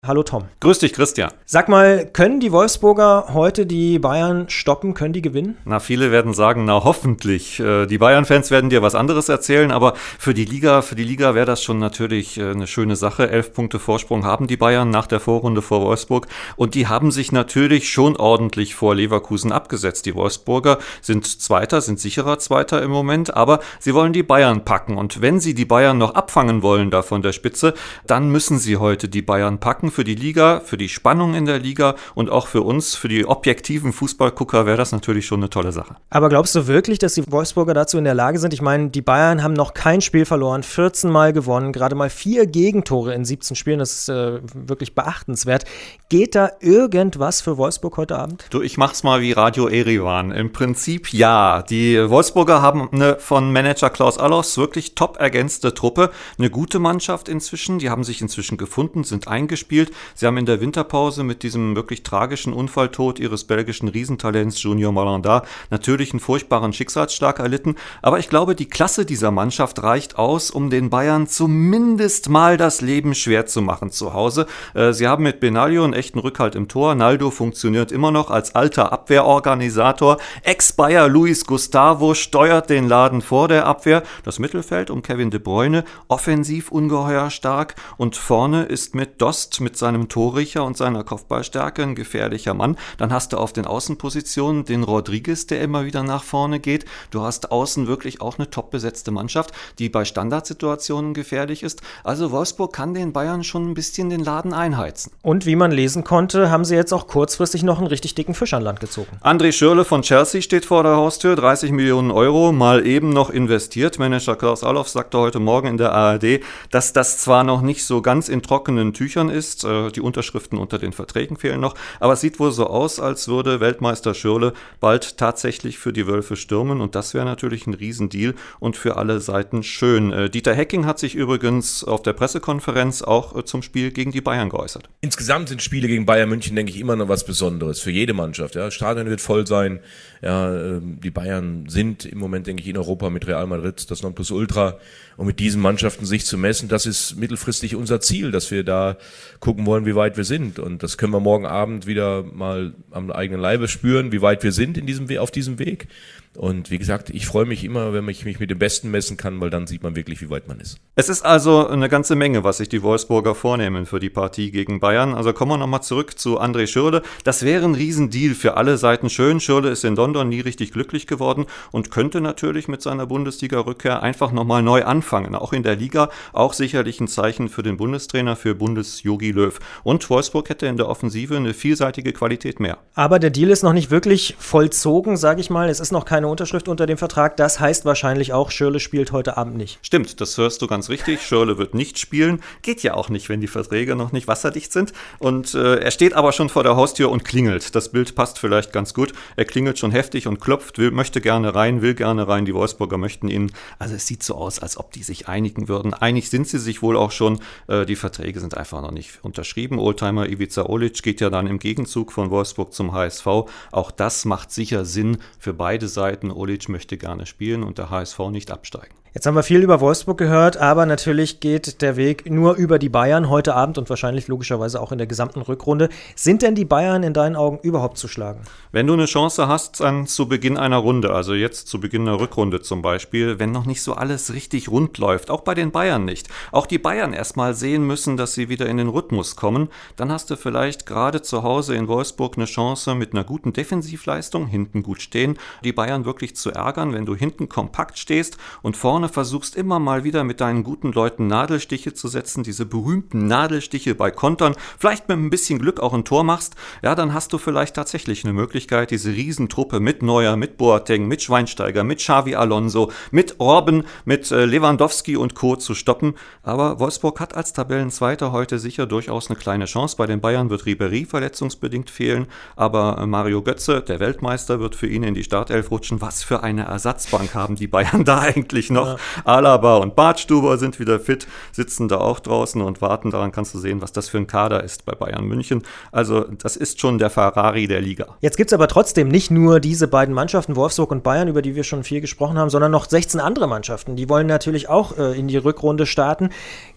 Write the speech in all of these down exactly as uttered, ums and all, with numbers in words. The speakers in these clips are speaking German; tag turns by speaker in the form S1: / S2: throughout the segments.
S1: Hallo Tom.
S2: Grüß dich, Christian.
S1: Sag mal, können die Wolfsburger heute die Bayern stoppen? Können die gewinnen?
S2: Na, viele werden sagen, na hoffentlich. Die Bayern-Fans werden dir was anderes erzählen, aber für die Liga, für die Liga wäre das schon natürlich eine schöne Sache. Elf Punkte Vorsprung haben die Bayern nach der Vorrunde vor Wolfsburg und die haben sich natürlich schon ordentlich vor Leverkusen abgesetzt. Die Wolfsburger sind Zweiter, sind sicherer Zweiter im Moment, aber sie wollen die Bayern packen und wenn sie die Bayern noch abfangen wollen da von der Spitze, dann müssen sie heute die Bayern packen. Für die Liga, für die Spannung in der Liga und auch für uns, für die objektiven Fußballgucker wäre das natürlich schon eine tolle Sache.
S1: Aber glaubst du wirklich, dass die Wolfsburger dazu in der Lage sind? Ich meine, die Bayern haben noch kein Spiel verloren, vierzehn Mal gewonnen, gerade mal vier Gegentore in siebzehn Spielen, das ist äh, wirklich beachtenswert. Geht da irgendwas für Wolfsburg heute Abend?
S2: Du, ich mach's mal wie Radio Erivan. Im Prinzip ja. Die Wolfsburger haben eine von Manager Klaus Allofs wirklich top ergänzte Truppe, eine gute Mannschaft inzwischen, die haben sich inzwischen gefunden, sind eingespielt. Sie haben in der Winterpause mit diesem wirklich tragischen Unfalltod ihres belgischen Riesentalents Junior Malanda natürlich einen furchtbaren Schicksalsschlag erlitten. Aber ich glaube, die Klasse dieser Mannschaft reicht aus, um den Bayern zumindest mal das Leben schwer zu machen zu Hause. Sie haben mit Benaglio einen echten Rückhalt im Tor. Naldo funktioniert immer noch als alter Abwehrorganisator. Ex-Bayer Luis Gustavo steuert den Laden vor der Abwehr. Das Mittelfeld um Kevin De Bruyne offensiv ungeheuer stark und vorne ist mit Dost mit seinem Torriecher und seiner Kopfballstärke ein gefährlicher Mann. Dann hast du auf den Außenpositionen den Rodriguez, der immer wieder nach vorne geht. Du hast außen wirklich auch eine top besetzte Mannschaft, die bei Standardsituationen gefährlich ist. Also Wolfsburg kann den Bayern schon ein bisschen den Laden einheizen.
S1: Und wie man lesen konnte, haben sie jetzt auch kurzfristig noch einen richtig dicken Fisch an Land gezogen.
S2: André Schürrle von Chelsea steht vor der Haustür, dreißig Millionen Euro, mal eben noch investiert. Manager Klaus Allofs sagte heute Morgen in der A R D, dass das zwar noch nicht so ganz in trockenen Tüchern ist, die Unterschriften unter den Verträgen fehlen noch, aber es sieht wohl so aus, als würde Weltmeister Schürrle bald tatsächlich für die Wölfe stürmen und das wäre natürlich ein Riesendeal und für alle Seiten schön. Dieter Hecking hat sich übrigens auf der Pressekonferenz auch zum Spiel gegen die Bayern geäußert.
S3: Insgesamt sind Spiele gegen Bayern München, denke ich, immer noch was Besonderes für jede Mannschaft. Ja, das Stadion wird voll sein. Ja, die Bayern sind im Moment, denke ich, in Europa mit Real Madrid das Nonplusultra und mit diesen Mannschaften sich zu messen, das ist mittelfristig unser Ziel, dass wir da gucken wollen, wie weit wir sind. Und das können wir morgen Abend wieder mal am eigenen Leibe spüren, wie weit wir sind in diesem We- auf diesem Weg. Und wie gesagt, ich freue mich immer, wenn ich mich mit dem Besten messen kann, weil dann sieht man wirklich, wie weit man ist.
S2: Es ist also eine ganze Menge, was sich die Wolfsburger vornehmen für die Partie gegen Bayern. Also kommen wir nochmal zurück zu André Schürrle. Das wäre ein Riesendeal für alle Seiten schön. Schürrle ist in London nie richtig glücklich geworden und könnte natürlich mit seiner Bundesliga-Rückkehr einfach nochmal neu anfangen. Auch in der Liga, auch sicherlich ein Zeichen für den Bundestrainer, für Bundes-Jogi Löw. Und Wolfsburg hätte in der Offensive eine vielseitige Qualität mehr.
S1: Aber der Deal ist noch nicht wirklich vollzogen, sage ich mal. Es ist noch kein eine Unterschrift unter dem Vertrag. Das heißt wahrscheinlich auch, Schürrle spielt heute Abend nicht.
S2: Stimmt, das hörst du ganz richtig. Schürrle wird nicht spielen. Geht ja auch nicht, wenn die Verträge noch nicht wasserdicht sind. Und äh, er steht aber schon vor der Haustür und klingelt. Das Bild passt vielleicht ganz gut. Er klingelt schon heftig und klopft, will, möchte gerne rein, will gerne rein. Die Wolfsburger möchten ihn. Also es sieht so aus, als ob die sich einigen würden. Einig sind sie sich wohl auch schon. Äh, die Verträge sind einfach noch nicht unterschrieben. Oldtimer Ivica Olic geht ja dann im Gegenzug von Wolfsburg zum H S V. Auch das macht sicher Sinn für beide Seiten. Olic möchte gerne spielen und der H S V nicht absteigen.
S1: Jetzt haben wir viel über Wolfsburg gehört, aber natürlich geht der Weg nur über die Bayern heute Abend und wahrscheinlich logischerweise auch in der gesamten Rückrunde. Sind denn die Bayern in deinen Augen überhaupt zu schlagen?
S2: Wenn du eine Chance hast, dann zu Beginn einer Runde, also jetzt zu Beginn der Rückrunde zum Beispiel, wenn noch nicht so alles richtig rund läuft, auch bei den Bayern nicht, auch die Bayern erstmal sehen müssen, dass sie wieder in den Rhythmus kommen, dann hast du vielleicht gerade zu Hause in Wolfsburg eine Chance mit einer guten Defensivleistung, hinten gut stehen, die Bayern wirklich zu ärgern, wenn du hinten kompakt stehst und vorne versuchst immer mal wieder mit deinen guten Leuten Nadelstiche zu setzen, diese berühmten Nadelstiche bei Kontern, vielleicht mit ein bisschen Glück auch ein Tor machst, ja, dann hast du vielleicht tatsächlich eine Möglichkeit, diese Riesentruppe mit Neuer, mit Boateng, mit Schweinsteiger, mit Xavi Alonso, mit Robben, mit äh, Lewandowski und Co. zu stoppen. Aber Wolfsburg hat als Tabellenzweiter heute sicher durchaus eine kleine Chance. Bei den Bayern wird Ribéry verletzungsbedingt fehlen, aber äh, Mario Götze, der Weltmeister, wird für ihn in die Startelf rutschen. Was für eine Ersatzbank haben die Bayern da eigentlich noch? Ja. Alaba und Bartstuber sind wieder fit, sitzen da auch draußen und warten. Daran kannst du sehen, was das für ein Kader ist bei Bayern München. Also das ist schon der Ferrari der Liga.
S1: Jetzt gibt es aber trotzdem nicht nur diese beiden Mannschaften, Wolfsburg und Bayern, über die wir schon viel gesprochen haben, sondern noch sechzehn andere Mannschaften. Die wollen natürlich auch äh, in die Rückrunde starten.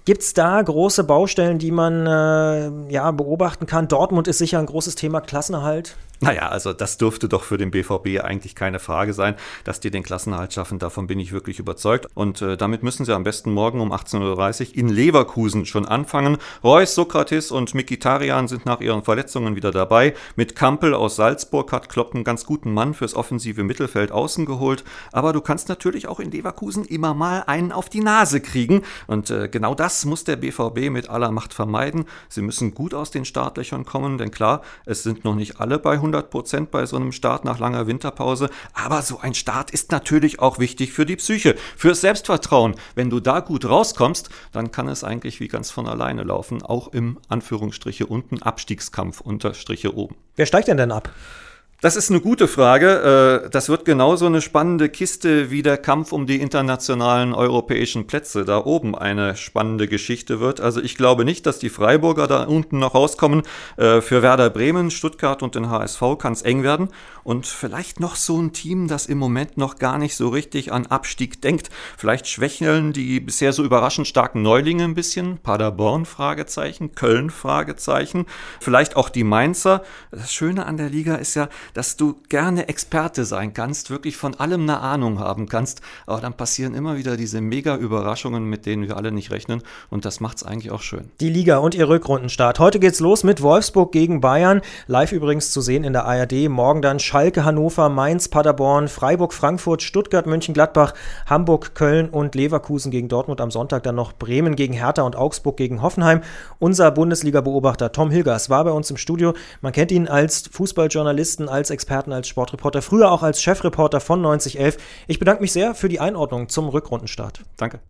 S1: Gibt es da große Baustellen, die man äh, ja, beobachten kann? Dortmund ist sicher ein großes Thema, Klassenerhalt.
S2: Naja, also das dürfte doch für den B V B eigentlich keine Frage sein, dass die den Klassenerhalt schaffen. Davon bin ich wirklich überzeugt. Und äh, damit müssen sie am besten morgen um achtzehn Uhr dreißig in Leverkusen schon anfangen. Reus, Sokrates und Mkhitaryan sind nach ihren Verletzungen wieder dabei. Mit Kampel aus Salzburg hat Klopp einen ganz guten Mann fürs offensive Mittelfeld außen geholt. Aber du kannst natürlich auch in Leverkusen immer mal einen auf die Nase kriegen. Und äh, genau das muss der B V B mit aller Macht vermeiden. Sie müssen gut aus den Startlöchern kommen, denn klar, es sind noch nicht alle bei hundert Prozent bei so einem Start nach langer Winterpause. Aber so ein Start ist natürlich auch wichtig für die Psyche, fürs Selbstvertrauen. Wenn du da gut rauskommst, dann kann es eigentlich wie ganz von alleine laufen, auch im Anführungsstriche unten Abstiegskampf, Unterstriche oben.
S1: Wer steigt denn denn ab?
S2: Das ist eine gute Frage. Das wird genauso eine spannende Kiste wie der Kampf um die internationalen europäischen Plätze da oben eine spannende Geschichte wird. Also ich glaube nicht, dass die Freiburger da unten noch rauskommen. Für Werder Bremen, Stuttgart und den H S V kann es eng werden. Und vielleicht noch so ein Team, das im Moment noch gar nicht so richtig an Abstieg denkt. Vielleicht schwächeln die bisher so überraschend starken Neulinge ein bisschen. Paderborn, Fragezeichen, Köln, Fragezeichen. Vielleicht auch die Mainzer. Das Schöne an der Liga ist ja, dass du gerne Experte sein kannst, wirklich von allem eine Ahnung haben kannst, aber dann passieren immer wieder diese Mega-Überraschungen, mit denen wir alle nicht rechnen und das macht's eigentlich auch schön.
S1: Die Liga und ihr Rückrundenstart. Heute geht's los mit Wolfsburg gegen Bayern, live übrigens zu sehen in der A R D, morgen dann Schalke, Hannover, Mainz, Paderborn, Freiburg, Frankfurt, Stuttgart, Mönchengladbach, Hamburg, Köln und Leverkusen gegen Dortmund, am Sonntag dann noch Bremen gegen Hertha und Augsburg gegen Hoffenheim. Unser Bundesliga-Beobachter Tom Hilgers war bei uns im Studio, man kennt ihn als Fußballjournalisten, als Experten, als Sportreporter, früher auch als Chefreporter von neunzig elf. Ich bedanke mich sehr für die Einordnung zum Rückrundenstart.
S2: Danke.